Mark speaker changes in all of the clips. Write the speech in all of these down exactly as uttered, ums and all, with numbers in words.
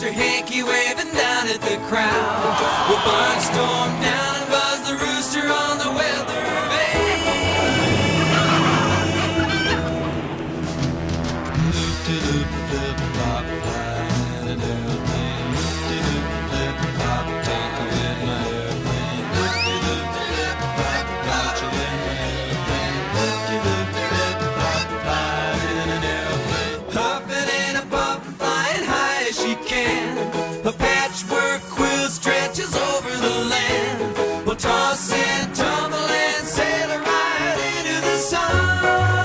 Speaker 1: her hanky waving down at the crowd. Well, Bud stormed down and buzzed the rooster on the weather vane. Loop-de-loop-flip-flop, flying an airplane. Loop-de-loop-flip-flop, take away my airplane. Loop-de-loop-flip-flop, got you in my airplane. Loop-de-loop-flip-flop, flying in an airplane. Puffing and a puffing, flying high as she can. A patchwork quilt stretches over the land. We'll toss and tumble and sail right into the sun.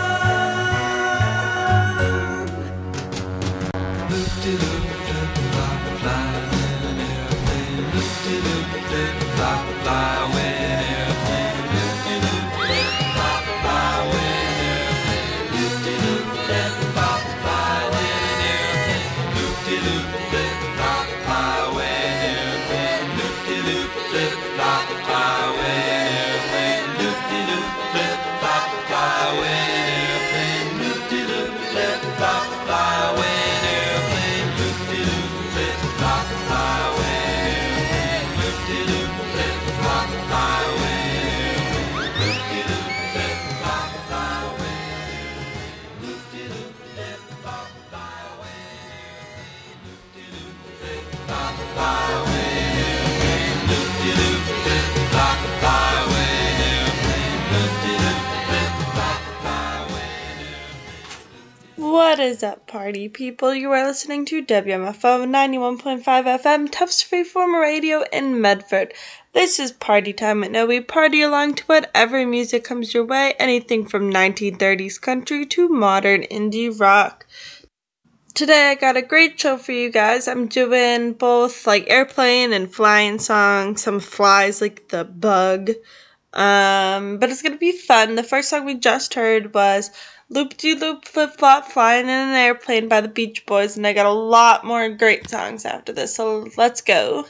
Speaker 1: Loop-de-loop-flip-flop, flying in an airplane. Loop-de-loop-flip-flop, fly away in an airplane. Loop-de-loop-flip-flop, fly away in an airplane. Loop-de-loop-flip-flop, fly away in an airplane. Loop-de-loop-flip-flop, fly away in an airplane. Loop-de-loop-flip-flop, fly away in an airplane. Loop-de-loop-flip-flop, fly away in an airplane. Loop-de-loop-flip-flop, fly away in an airplane. Loop-de-loop-flip-flop, fly away in an airplane. Loop-de-loop-flip-flop, fly away in an airplane. Loop-de-loop-flip-flop, fly away in an airplane. Loop-de-loop-flip-flop, fly away in an airplane. Loop-de-loop-flip-flop, fly away in an airplane. Loop-de-loop-flip-flop, fly away in an airplane. Loop-de-loop-flip-flop, fly away in an airplane.
Speaker 2: What is up, party people? You are listening to W M F O ninety-one point five F M, Tufts Freeform Radio in Medford. This is Party Time at Noe. Party along to whatever music comes your way, anything from nineteen thirties country to modern indie rock. Today I got a great show for you guys. I'm doing both like airplane and flying songs, some flies like the bug. Um, but it's gonna be fun. The first song we just heard was Loop-de-loop flip-flop flying in an airplane by the Beach Boys, and I got a lot more great songs after this, so let's go.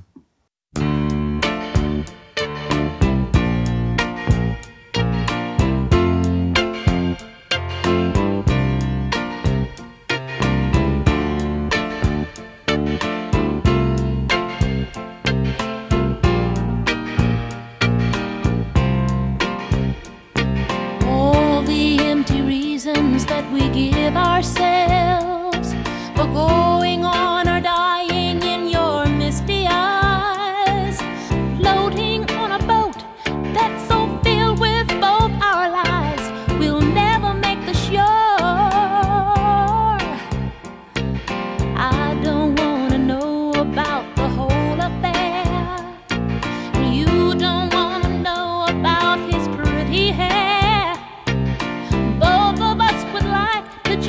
Speaker 3: That we give ourselves for going on or dying in your misty eyes, floating on a boat that's so filled with both our lives, we'll never make the shore. I don't want to know about the whole affair. You don't want to know about his pretty hair. Both of us would like to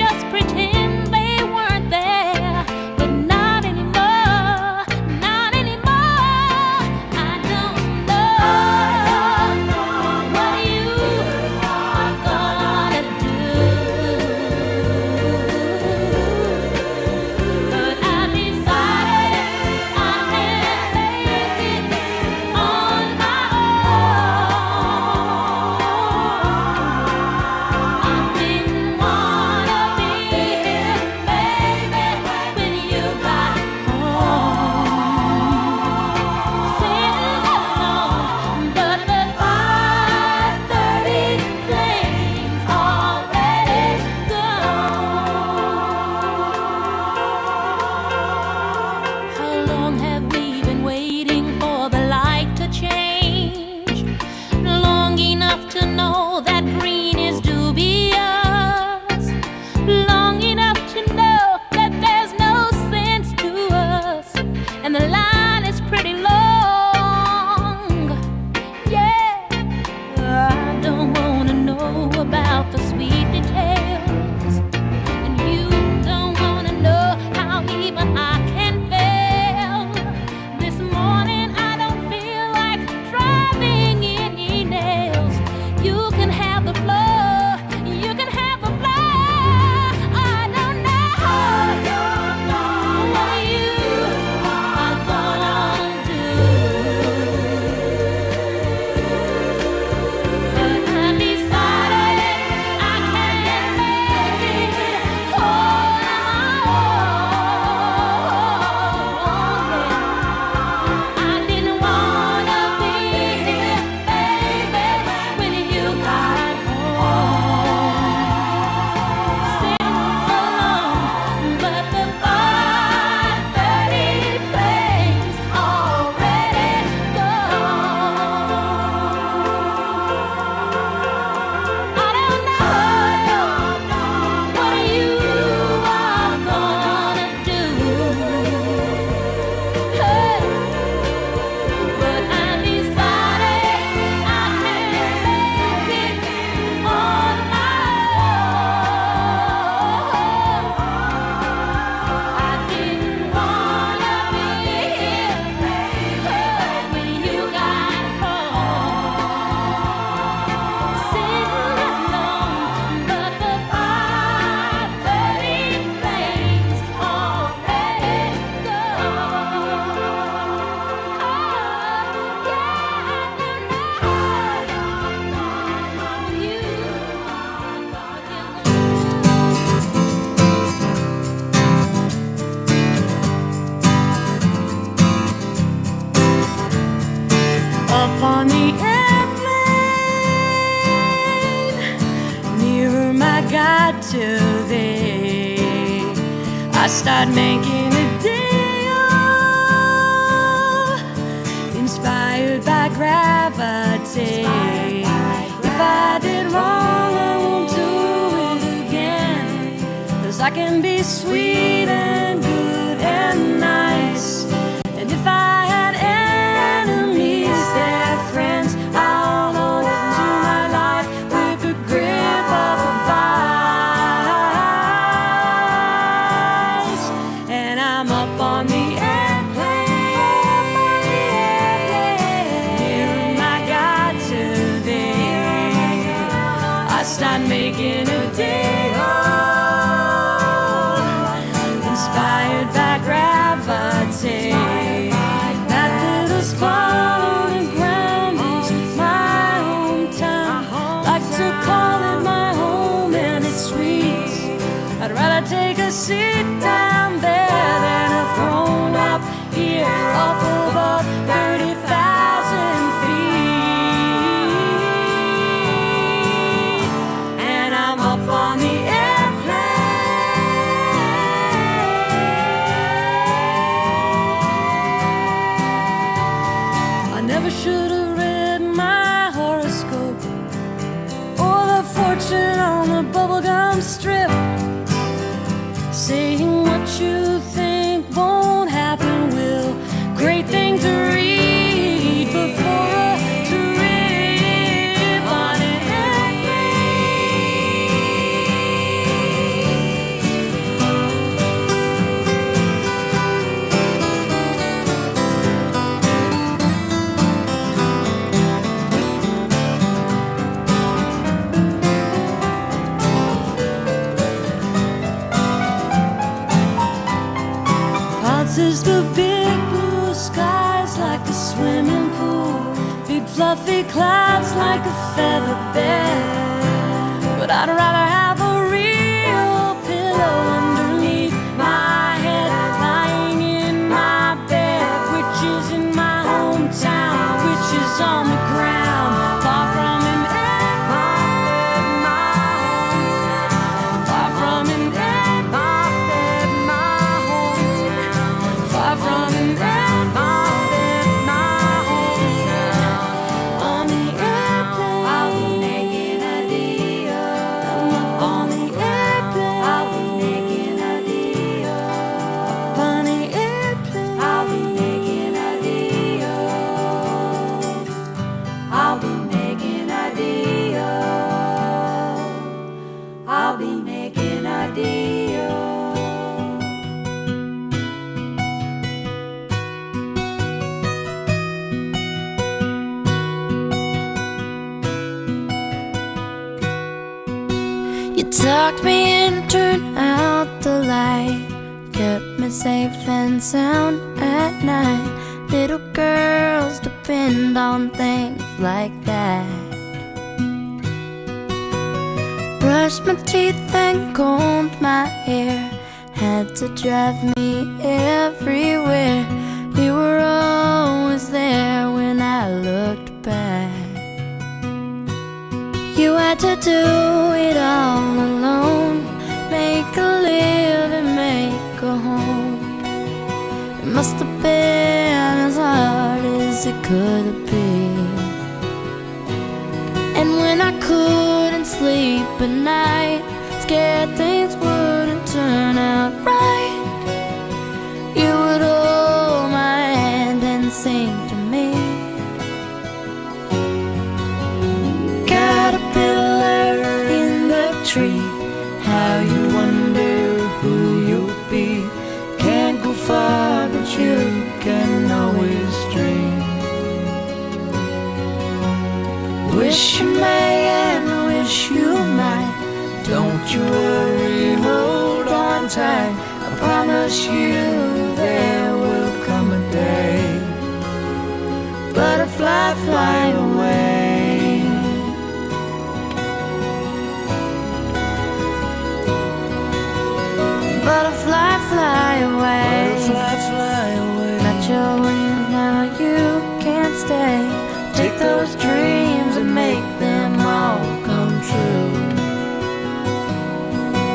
Speaker 3: today, I start making a deal, inspired by gravity. If I did wrong, I won't do it again, 'cause I can be sweet and good and nice. And if I had enemies, they're friends. I'll hold to my life with the grip of a vice. And I'm up on the airplane, near my God today. I start making a deal, inspired by gravity. That little spot on the ground is my hometown. Like to call it my home, and it's sweet. I'd rather take a seat down there than a throne up here, up above thirty thousand feet. And I'm up on the airplane. I never should have read my horoscope or the fortune on the bubblegum strip, saying what you think won't happen will. Great thing to read before a trip on an is the big blue skies like a swimming pool, big fluffy clouds like a feather bed. But I'd rather have a real pillow underneath my head, lying in my bed, which is in my hometown, which is on the ground, far from an airport, my hometown, far from an airport, my hometown, far from an airport, my hometown. On the airplane, I'll be making a deal. On the airplane, I'll be making a deal. On the airplane, I'll be making a deal. I'll be making a deal. I'll be making a deal. You tucked me in, turned out the light, kept me safe and sound at night. Little girls depend on things like that. Brushed my teeth and combed my hair, had to drive me everywhere. You were always there when I looked back. You had to do it all alone, make a living, make a home. It must have been as hard as it could have been. And when I couldn't sleep at night, scared things wouldn't turn out right, you would hold my hand and sing to me. Caterpillar in the tree, how you wonder who you'll be. Can't go far, but you can always dream. Wish you may and wish you might. Don't you worry, hold on tight. I promise you there will come a day. Butterfly, fly away. Butterfly, fly away. Butterfly, fly away. Got your wings, now you can't stay. Take those dreams and make them all come true.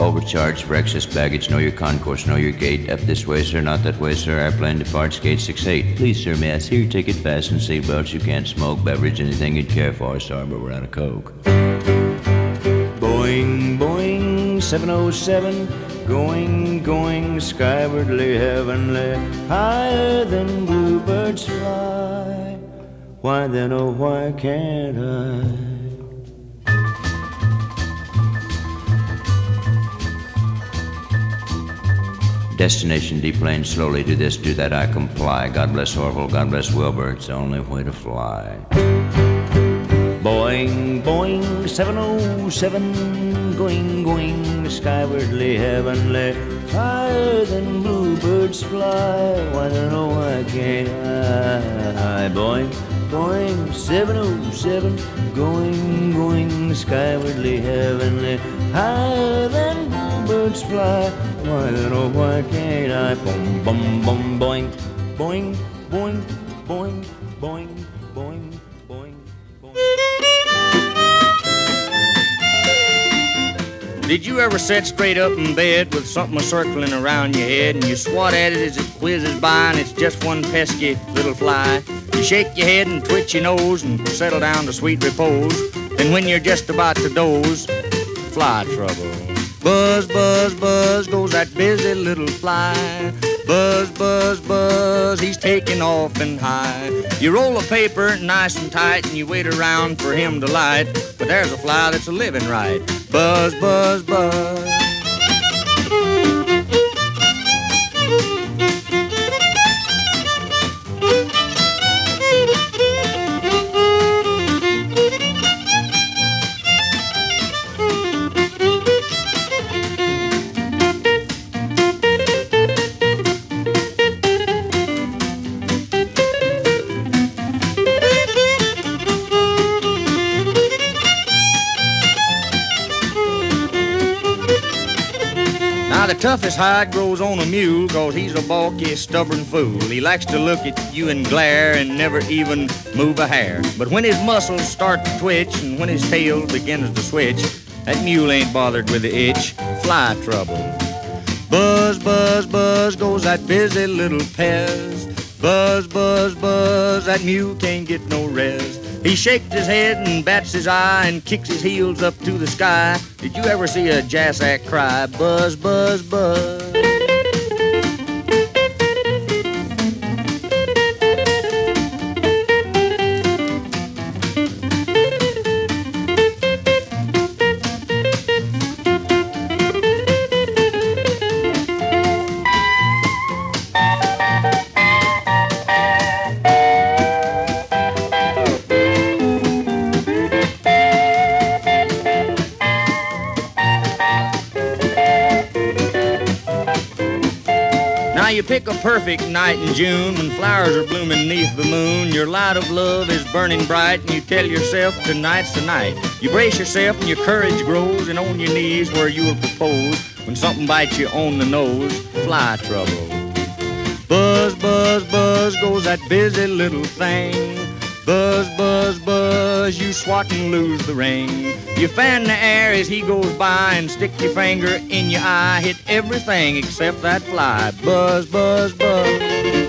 Speaker 4: Overcharged for excess baggage, know your concourse, know your gate. Up this way, sir, not that way, sir. Airplane departs gate six eight. Please, sir, may I see your ticket? Fasten seatbelts. You can't smoke, beverage, anything you'd care for. Sorry, but we're out of Coke. Boing, boing, seven oh seven. Going, going, skywardly, heavenly, higher than bluebirds fly. Why then, oh, why can't I? Destination deplane, slowly do this, do that, I comply. God bless Orville, God bless Wilbur, it's the only way to fly. Boing, boing, seven oh seven, going, going, skywardly, heavenly, higher than bluebirds fly. Why then, oh, why can't I? Boing, boing, seven oh seven, going, going, skywardly, heavenly, higher than bluebirds fly. Why then, oh, why can't I? Boom, boom, boom, boing, boing, boing, boing, boing, boing, boing, boing.
Speaker 5: Did you ever sit straight up in bed with something circling around your head and you swat at it as it whizzes by and it's just one pesky little fly? You shake your head and twitch your nose and settle down to sweet repose. Then when you're just about to doze, fly trouble. Buzz, buzz, buzz goes that busy little fly. Buzz, buzz, buzz, he's taking off and high. You roll a paper nice and tight and you wait around for him to light. But there's a fly that's a living right. Buzz, buzz, buzz. The toughest hide grows on a mule, cause he's a balky, stubborn fool. He likes to look at you and glare and never even move a hair. But when his muscles start to twitch and when his tail begins to switch, that mule ain't bothered with the itch. Fly trouble. Buzz, buzz, buzz goes that busy little Pez. Buzz, buzz, buzz, that mule can't get no rest. He shakes his head and bats his eye and kicks his heels up to the sky. Did you ever see a jassack cry? Buzz, buzz, buzz. You pick a perfect night in June when flowers are blooming neath the moon. Your light of love is burning bright and you tell yourself tonight's the night. You brace yourself and your courage grows and on your knees where you will propose when something bites you on the nose. Fly trouble. Buzz, buzz, buzz goes that busy little thing. Buzz, buzz, buzz, you swat and lose the ring. You fan the air as he goes by and stick your finger in your eye. Hit everything except that fly. Buzz, buzz, buzz.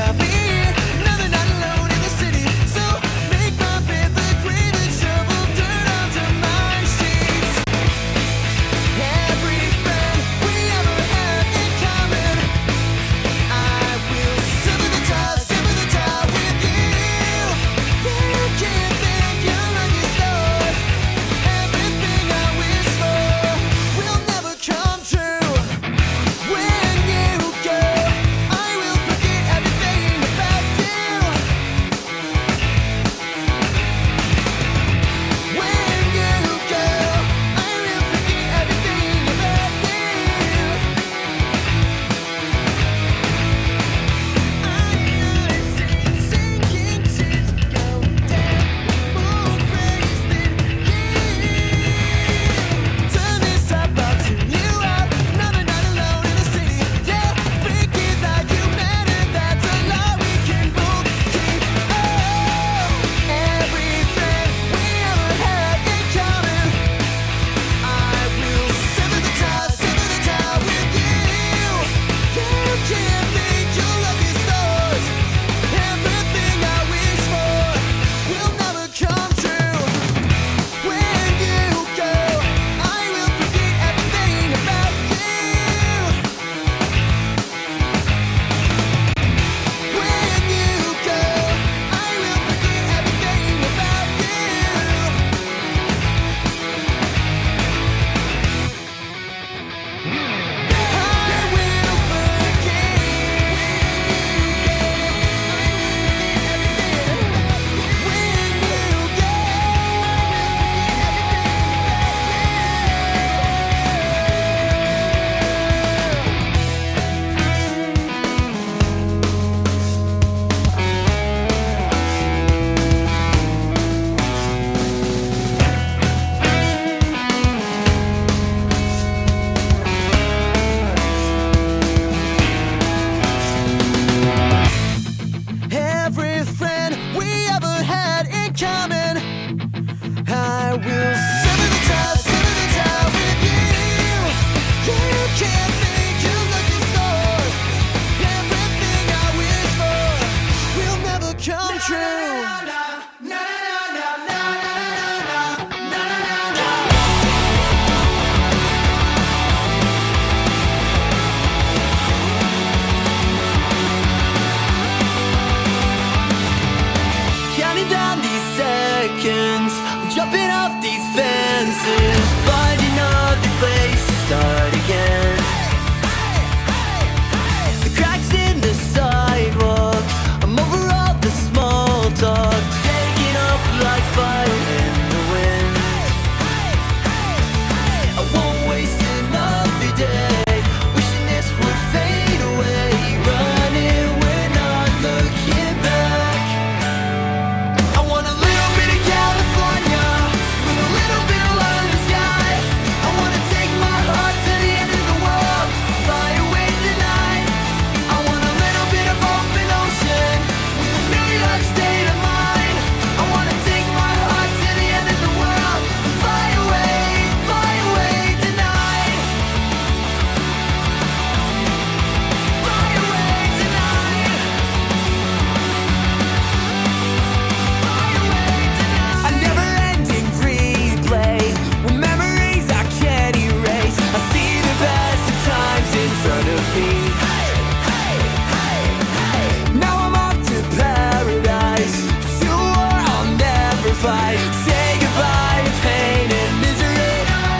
Speaker 6: Nothing not alone in the city, so make my bed the grave and shovel dirt.
Speaker 1: fight. Say goodbye to pain and misery.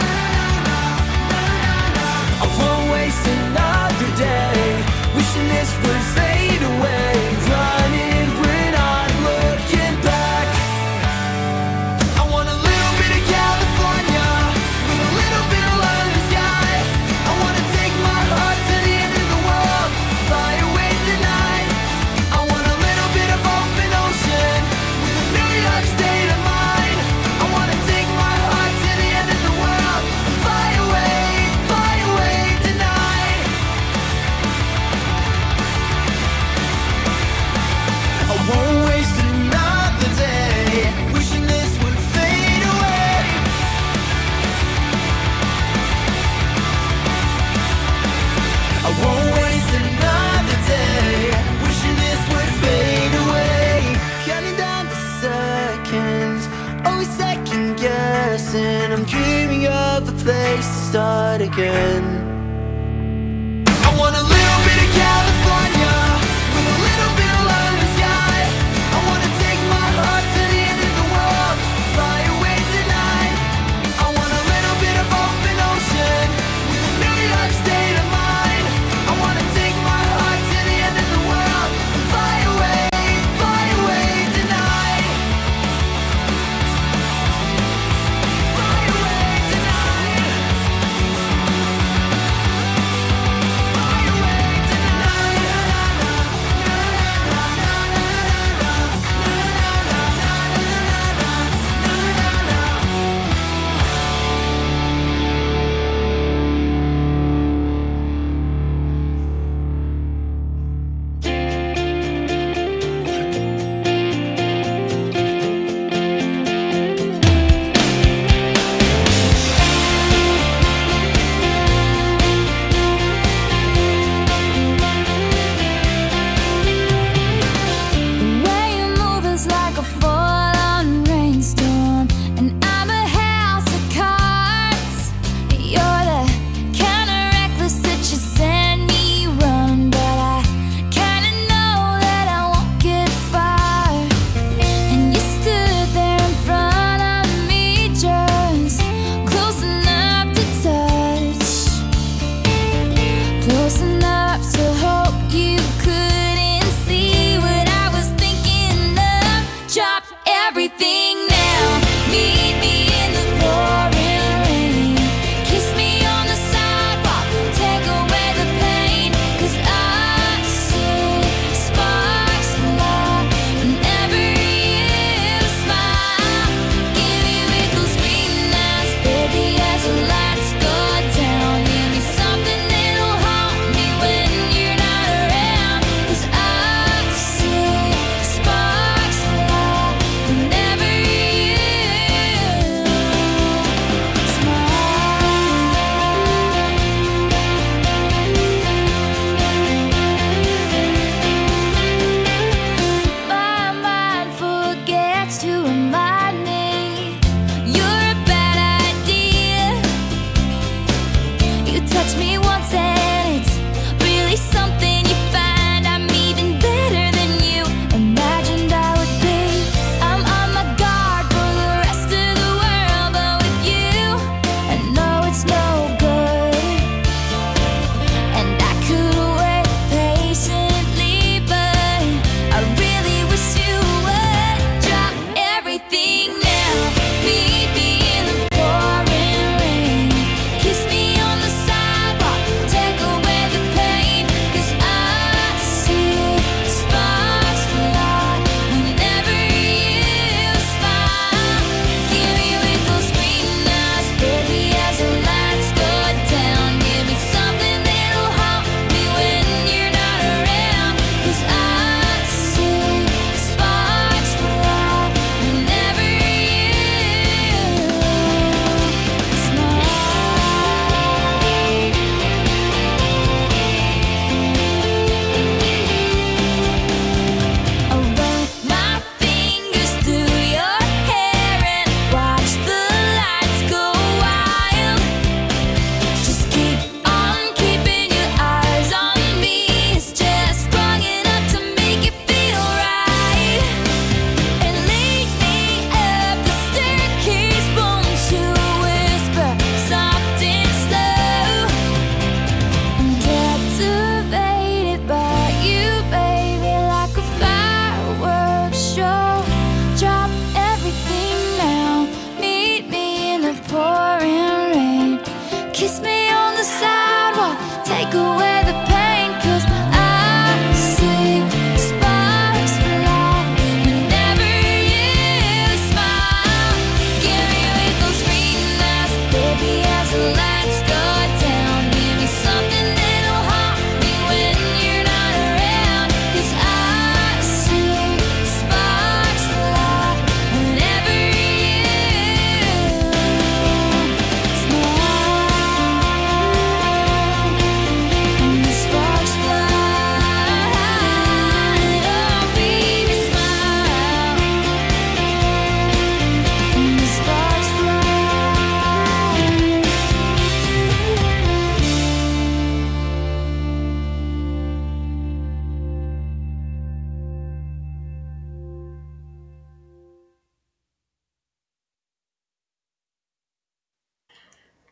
Speaker 1: I won't waste another day wishing this would fade away. Running, we're not looking back. I want a little bit of California with a little bit of love in the sky. I want to take my heart to the end of the world, fly away tonight. I want a little bit of open ocean with a New York state of mind. I want to take my heart to the end of the world, fly away, fly away tonight. I won't waste another day wishing this would fade away. I won't waste another day wishing this would fade away. Counting down the seconds, always second guessing. I'm dreaming of a place to start again. I want a little bit of California with a little bit of love in the sky. I want to take my heart to the end of the world, fly away tonight. I want a little bit of open ocean with a New York state of mind. I want to take my heart to the end of the world, fly away, fly away tonight. Fly away tonight. Fly away.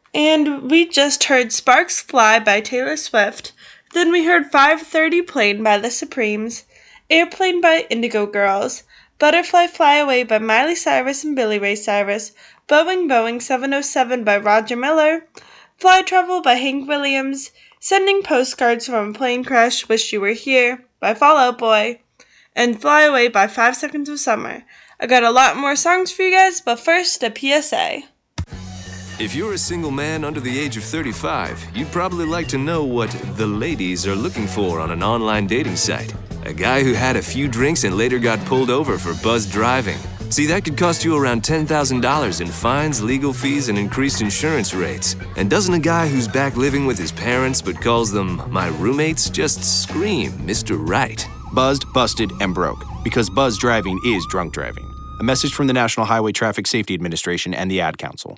Speaker 2: And we just heard Sparks Fly by Taylor Swift. Then we heard five thirty Plane by The Supremes, Airplane by Indigo Girls, Butterfly Fly Away by Miley Cyrus and Billy Ray Cyrus, Boeing Boeing seven oh seven by Roger Miller, Fly Travel by Hank Williams, Sending Postcards from a Plane Crash, Wish You Were Here by Fall Out Boy, and Fly Away by Five Seconds of Summer. I got a lot more songs for you guys, but first a P S A.
Speaker 6: If you're a single man under the age of thirty-five, you'd probably like to know what the ladies are looking for on an online dating site. A guy who had a few drinks and later got pulled over for buzzed driving. See, that could cost you around ten thousand dollars in fines, legal fees, and increased insurance rates. And doesn't a guy who's back living with his parents but calls them my roommates just scream Mister Right?
Speaker 7: Buzzed, busted, and broke. Because buzzed driving is drunk driving. A message from the National Highway Traffic Safety Administration and the Ad Council.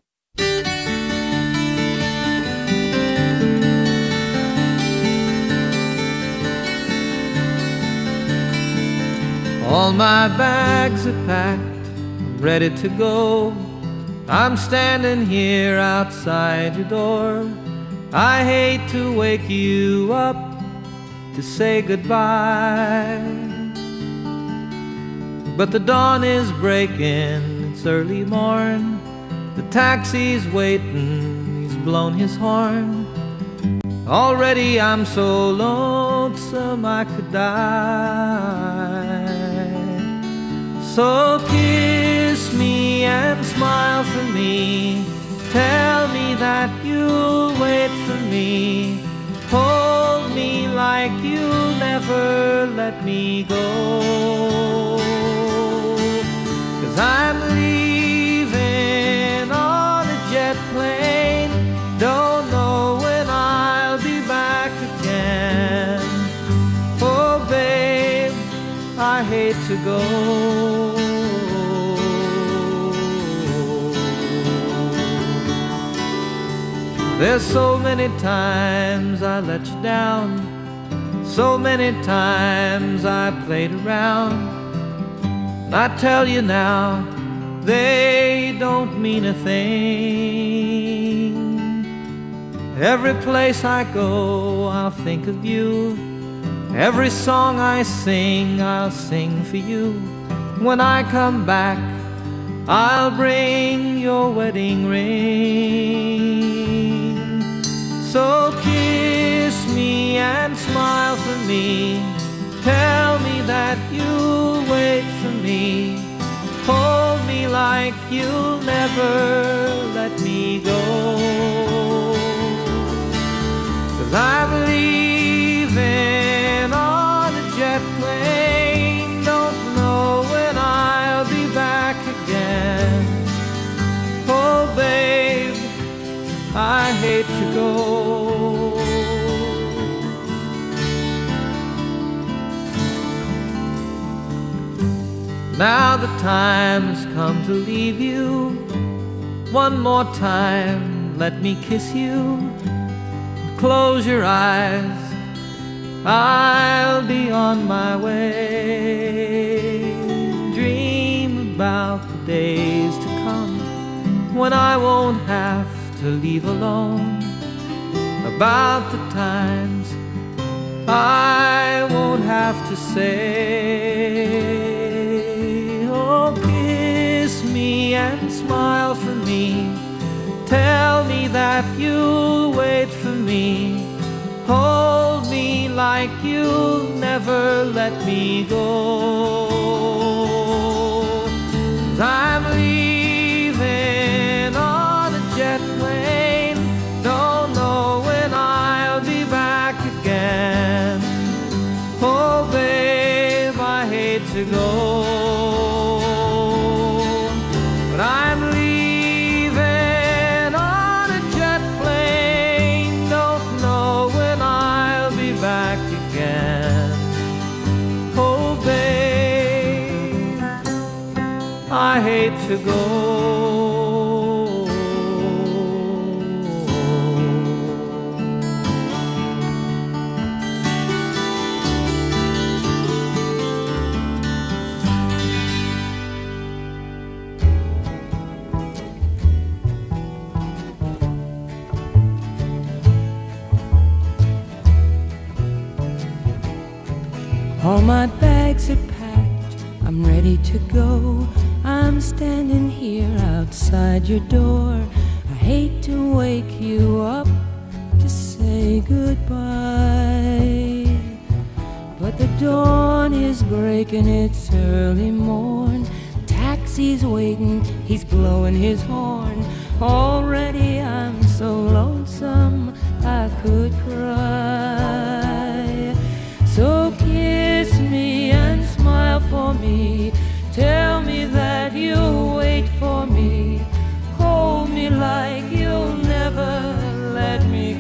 Speaker 8: All my bags are packed, ready to go. I'm standing here outside your door. I hate to wake you up to say goodbye, but the dawn is breaking, it's early morn. The taxi's waiting, he's blown his horn. Already I'm so lonesome I could die. So kiss me and smile for me. Tell me that you'll wait for me. Hold me like you'll never let me go. 'Cause I'm leaving on a jet plane. Don't know when I'll be back again. Oh babe, I hate to go. There's so many times I let you down, so many times I played around. And I tell you now, they don't mean a thing. Every place I go, I'll think of you. Every song I sing, I'll sing for you. When I come back, I'll bring your wedding ring. So kiss me and smile for me. Tell me that you'll wait for me. Hold me like you'll never let me go. 'Cause I'm leaving on a jet plane. Don't know when I'll be back again. Oh babe, I hate to go. Now the time's come to leave you. One more time, let me kiss you. Close your eyes, I'll be on my way. Dream about the days to come when I won't have to leave alone. About the times I won't have to say. Oh, kiss me and smile for me. Tell me that you'll wait for me. Hold me like you'll never let me go. 'Cause I'm leaving on a jet plane. Don't know when I'll be back again. Oh babe, I hate to go. I hate to go.
Speaker 9: All my bags are packed, I'm ready to go. I'm standing here outside your door. I hate to wake you up to say goodbye, but the dawn is breaking, it's early morn. Taxi's waiting, he's blowing his horn. Already I'm so lonesome I could cry. So kiss me and smile for me. Tell me that you'll wait for me. Hold me like you'll never let me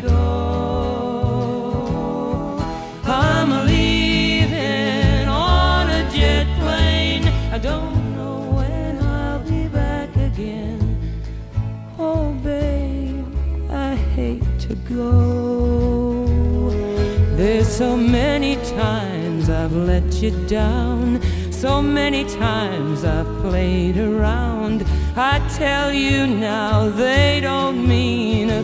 Speaker 9: go. I'm leaving on a jet plane. I don't know when I'll be back again. Oh babe, I hate to go. There's so many times I've let you down. So many times I've played around. I tell you now, they don't mean a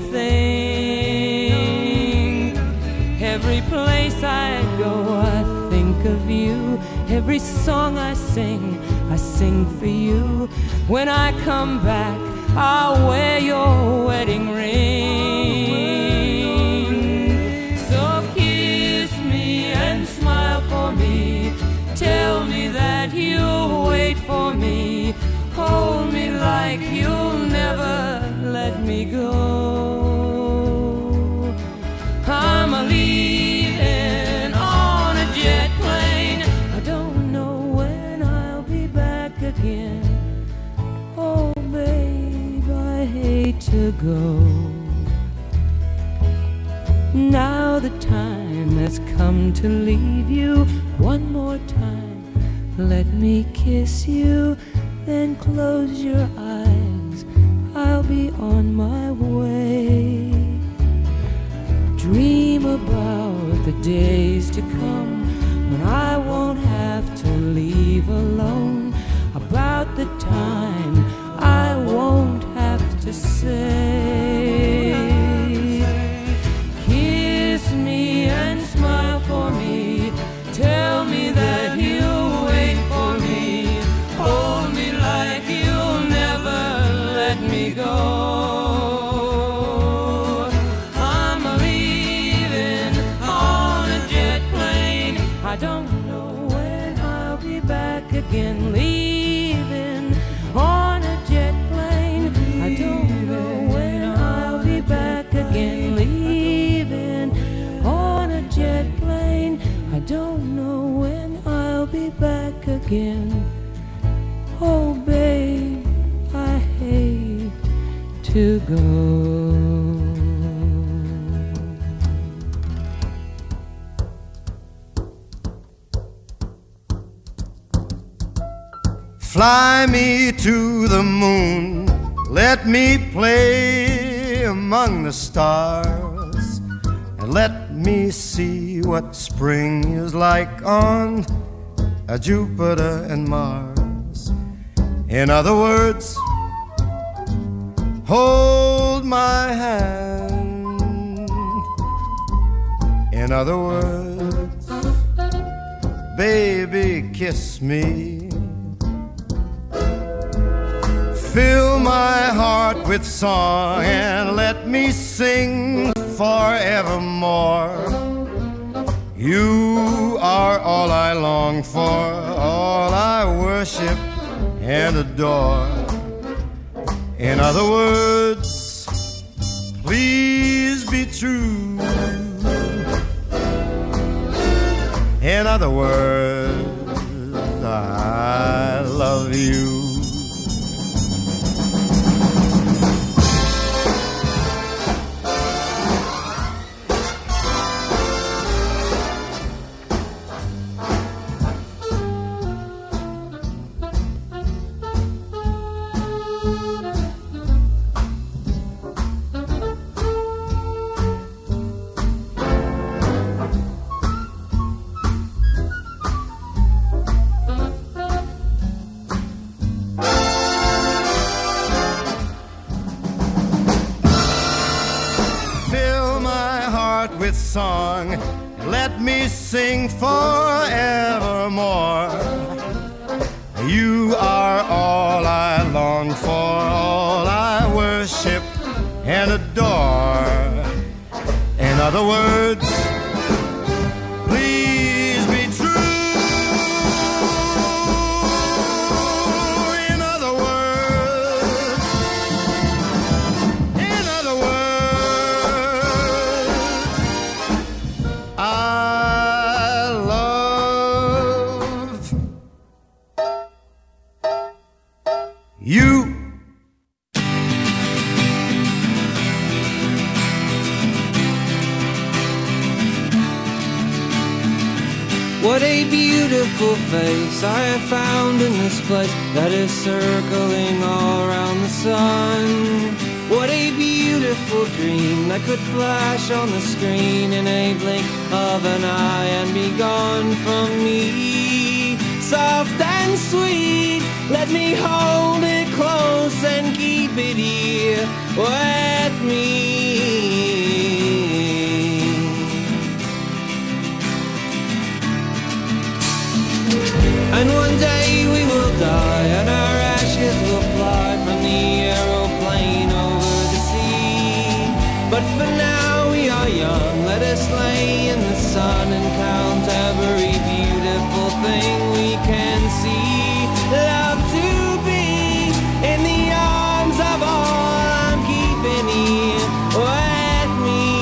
Speaker 9: thing. Every place I go, I think of you. Every song I sing, I sing for you. When I come back, I'll wear your wedding ring. So kiss me and smile for me. Tell me that you'll wait for me. Hold me like you'll never let me go. I'm leaving on a jet plane. I don't know when I'll be back again. Oh babe, I hate to go. Now the time has come to leave you. One more time, let me kiss you, then close your eyes, I'll be on my way. Dream about the days to come when I won't have to leave alone. About the time I won't have to say. Kiss me and smile for me. Tell me that you'll wait for me. Hold me like you'll never let me go. I'm leaving on a jet plane. I don't know when I'll be back again. Leaving on a jet plane. I don't know when I'll be back again. Leaving on a jet plane. I don't know when I'll be back again. Oh babe, I hate to go.
Speaker 10: Fly me to the moon, let me play among the stars, and let me see what spring is like on a Jupiter and Mars. In other words, hold my hand. In other words, baby, kiss me. Fill my heart with song and let me sing forevermore. You are all I long for, all I worship and adore. In other words, please be true. In other words, I love you. sing forevermore. You are all I long for, all I worship and adore. In other words, please be true. In other words, in other words, I love you.
Speaker 8: What a beautiful face I have found in this place that is circling all around the sun. What a beautiful dream that could flash on the screen in a blink of an eye and be gone from me. Soft and sweet, let me hold it close and keep it here with me. And one day we will die, and our ashes will fly from the aeroplane over the sea. But for now we are young, let us lay in the sun and count every beautiful thing we can see. Love to be in the arms of all I'm keeping here with me.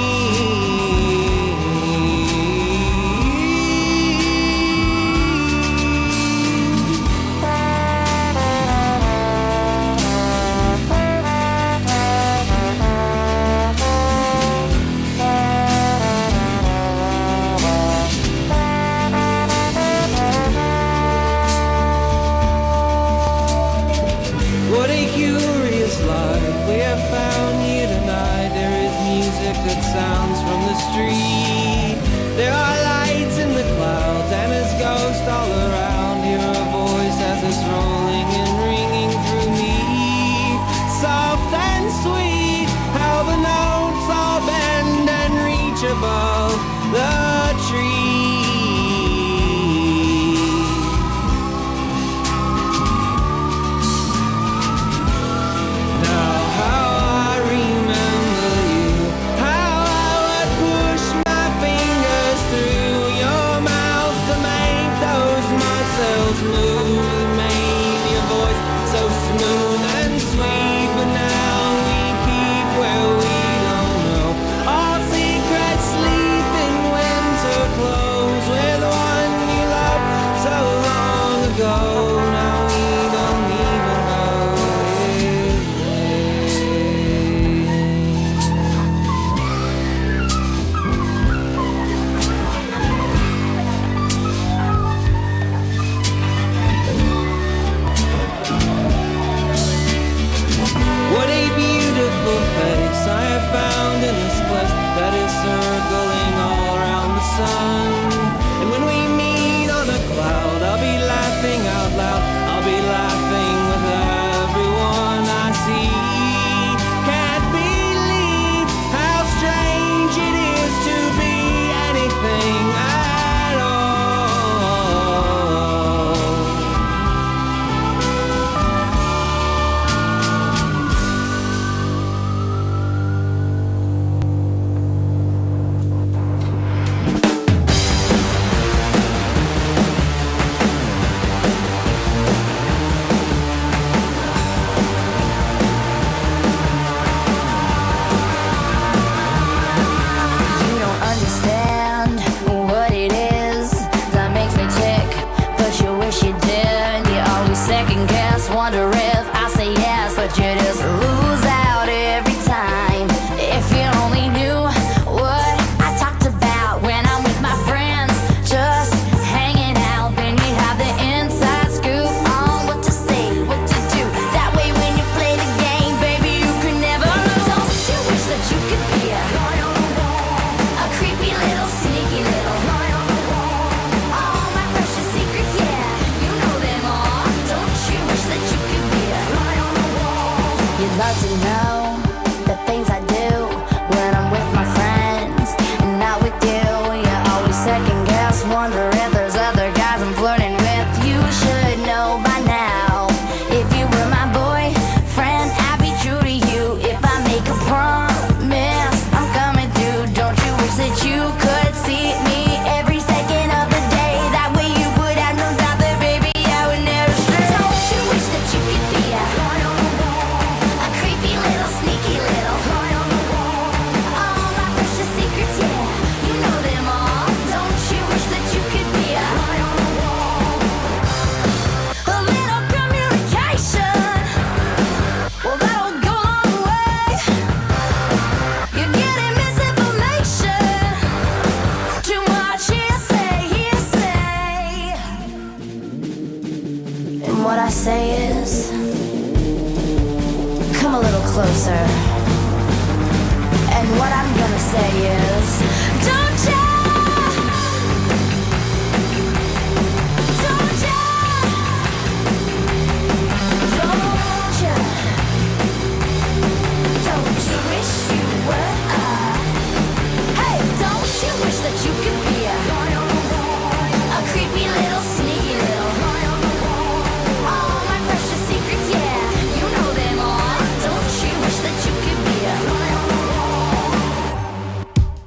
Speaker 11: just wonder if there's other guys I'm flirting with. You should know by now. If you were my boyfriend, I'd be true to you. If I make a promise, I'm coming through. Don't you wish that you could see me every second of the day? That way you would have no doubt that, baby, I would never stray. Don't you wish that you could be a, a creepy little, sneaky little, all my precious secrets, yeah, you know them all. Don't you wish that you could be a, a little communication? Well, that'll go a long way. You're getting misinformation. Too much hearsay, hearsay. And what I say is, come a little closer. And what I'm gonna say is, don't ya, don't ya, don't ya, don't you wish you were a, hey, don't you wish that you could be a, a creepy little, sneaky little, all my precious secrets, yeah, you know them all. Don't you wish that you could be a,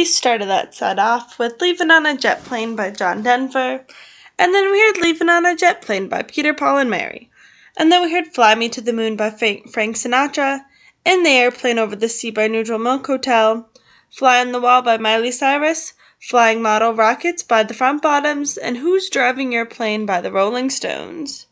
Speaker 2: we started that set off with Leaving on a Jet Plane by John Denver, and then we heard Leaving on a Jet Plane by Peter, Paul, and Mary, and then we heard Fly Me to the Moon by Frank Sinatra, In the Airplane Over the Sea by Neutral Milk Hotel, Fly on the Wall by Miley Cyrus, Flying Model Rockets by the Front Bottoms, and Who's Driving Your Plane by the Rolling Stones.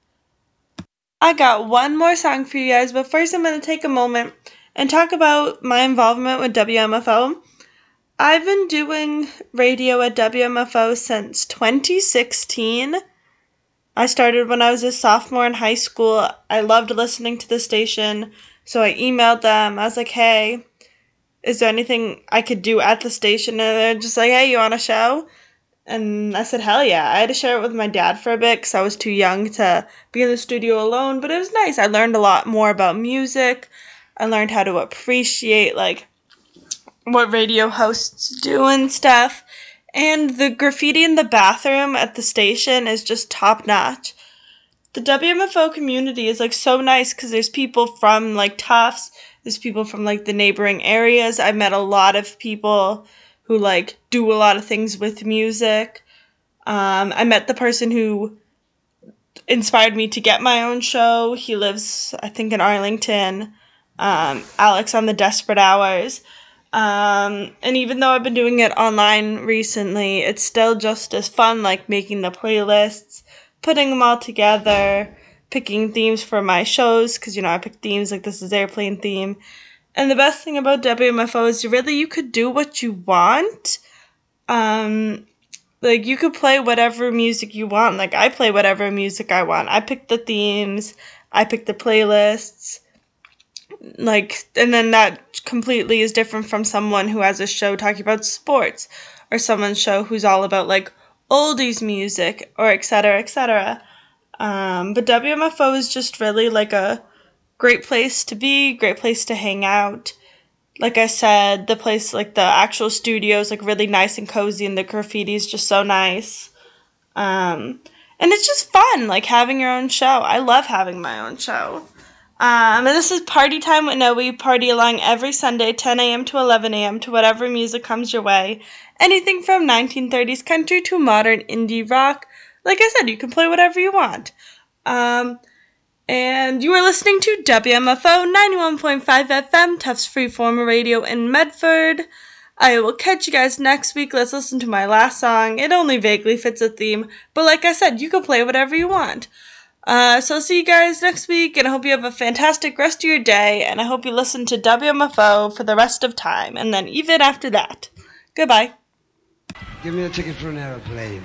Speaker 2: I got one more song for you guys, but first I'm going to take a moment and talk about my involvement with W M F O. I've been doing radio at W M F O since twenty sixteen. I started when I was a sophomore in high school. I loved listening to the station, so I emailed them. I was like, hey, is there anything I could do at the station? And they're just like, hey, you want a show? And I said, hell yeah. I had to share it with my dad for a bit because I was too young to be in the studio alone, but it was nice. I learned a lot more about music. I learned how to appreciate, like, what radio hosts do and stuff. And the graffiti in the bathroom at the station is just top-notch. The W M F O community is, like, so nice because there's people from, like, Tufts. There's people from, like, the neighboring areas. I've met a lot of people who, like, do a lot of things with music. Um, I met the person who inspired me to get my own show. He lives, I think, in Arlington. Um, Alex on the Desperate Hours. Um, and even though I've been doing it online recently, it's still just as fun, like, making the playlists, putting them all together, picking themes for my shows, because, you know, I pick themes, like, this is Airplane theme. And the best thing about W M F O is really you could do what you want. Um, like, you could play whatever music you want. Like, I play whatever music I want. I pick the themes. I pick the playlists. Like, and then that completely is different from someone who has a show talking about sports. Or someone's show who's all about, like, oldies music. Or et cetera, et cetera. Um, but W M F O is just really, like, a great place to be, great place to hang out. Like I said, the place, like, the actual studio is, like, really nice and cozy, and the graffiti is just so nice. Um, and it's just fun, like, having your own show. I love having my own show. Um, and this is Party Time with Noe. We party along every Sunday, ten a.m. to eleven a.m. to whatever music comes your way. Anything from nineteen thirties country to modern indie rock. Like I said, you can play whatever you want. Um... And you are listening to W M F O ninety-one point five F M, Tufts Freeform Radio in Medford. I will catch you guys next week. Let's listen to my last song. It only vaguely fits a theme, but like I said, you can play whatever you want. Uh, so I'll see you guys next week, and I hope you have a fantastic rest of your day, and I hope you listen to W M F O for the rest of time, and then even after that. Goodbye.
Speaker 12: Give me a ticket for an aeroplane.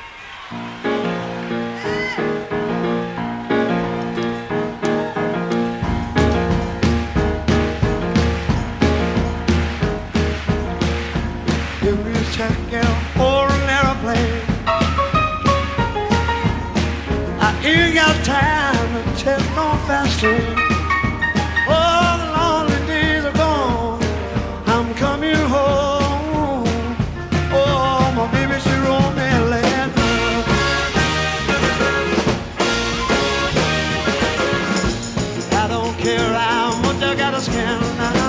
Speaker 10: Give me a ticket for an aeroplane. I ain't got time to take no fast train. Oh, the lonely days are gone. I'm coming home. Oh, my baby, she wrote me a letter. I don't care how much I gotta spend now.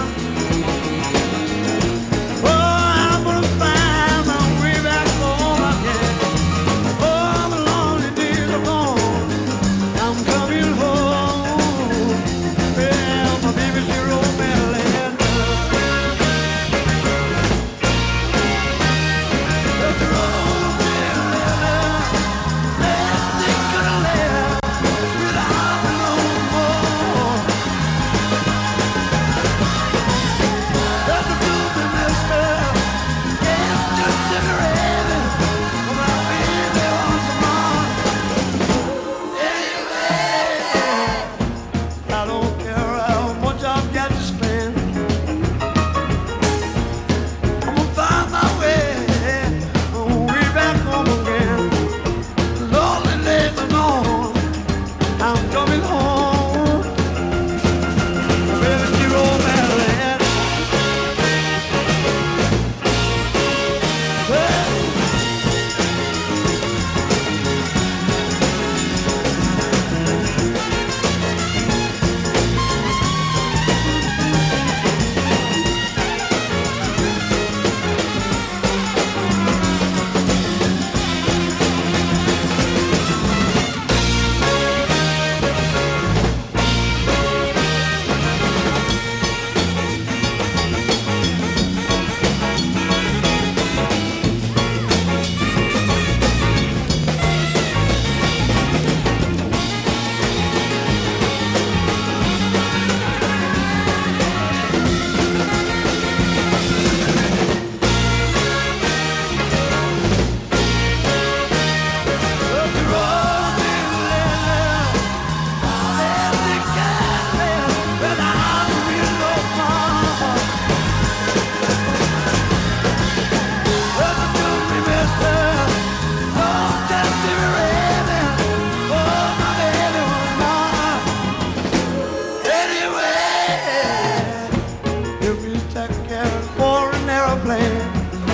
Speaker 10: aeroplane.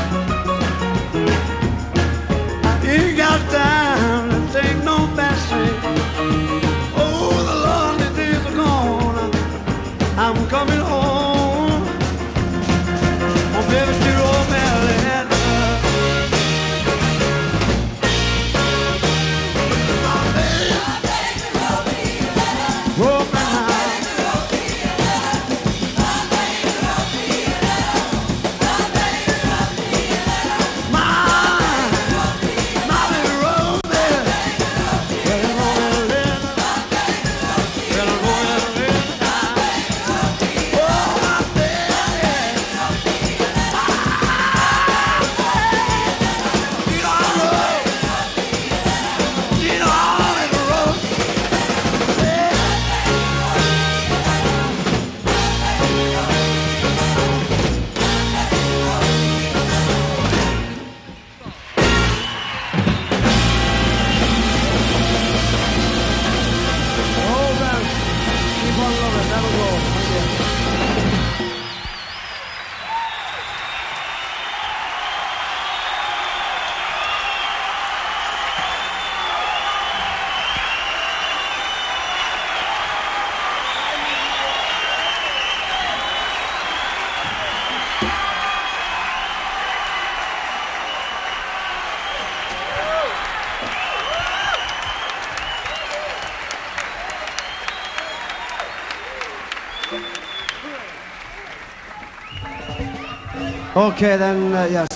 Speaker 10: You got time to take no fast train. Oh, the lonely days are gone. I'm coming home. Oh, baby, to old Maryland.
Speaker 12: Okay, then, uh, yes,